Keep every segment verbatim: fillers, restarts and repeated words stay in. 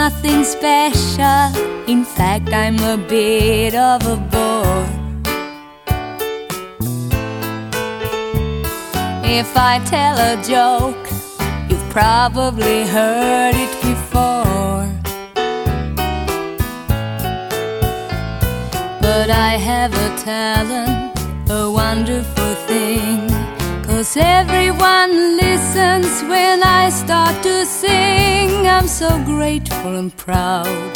nothing special. In fact, I'm a bit of a bore. If I tell a joke, you've probably heard it before. But I have a talent, a wonderful thing, 'cause everyone listens when I start to sing. I'm so grateful and proud.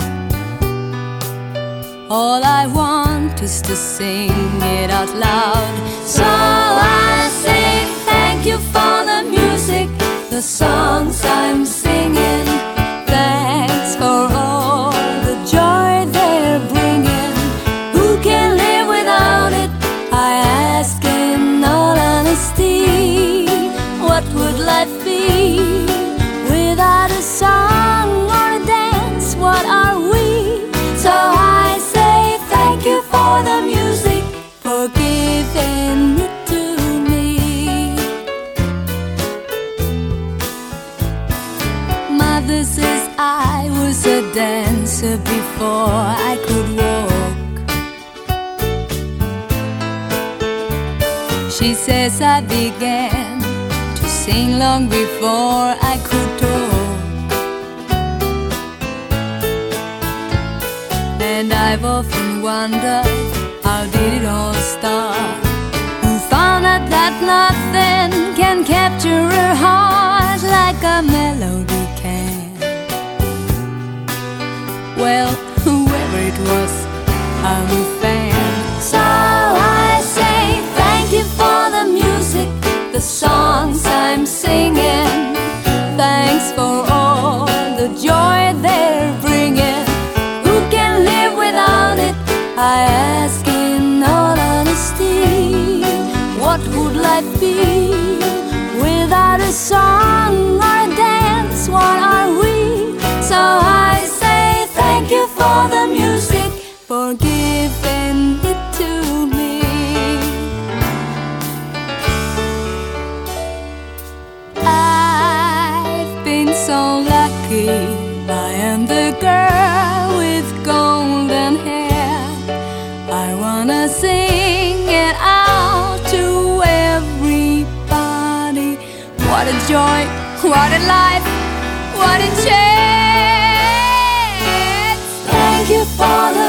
All I want is to sing it out loud. So I say thank you for the music, the songs I'm singing. Thanks for all the joy they're bringing. Who can live without it? I ask in all honesty. What would life be without a song or a dance? What are we? So I say thank you for the music, for giving it to me. Mother says I was a dancer before I could walk. She says I began to sing long before I could talk. And I've often wondered, how did it all start? Who found out that nothing can capture her heart like a melody can? Well, whoever it was, I'm a fan. So I say thank you for the music, the songs I'm singing. Thanks for all the joy they're bringing. Who can live without it? I ask in all honesty. What would life be without a song or a dance? What are we? So I say thank you for the music, for giving it to me. I've been so lucky. I am the girl with golden hair. I wanna sing it out to everybody. What a joy, what a life, what a chance. Thank you for the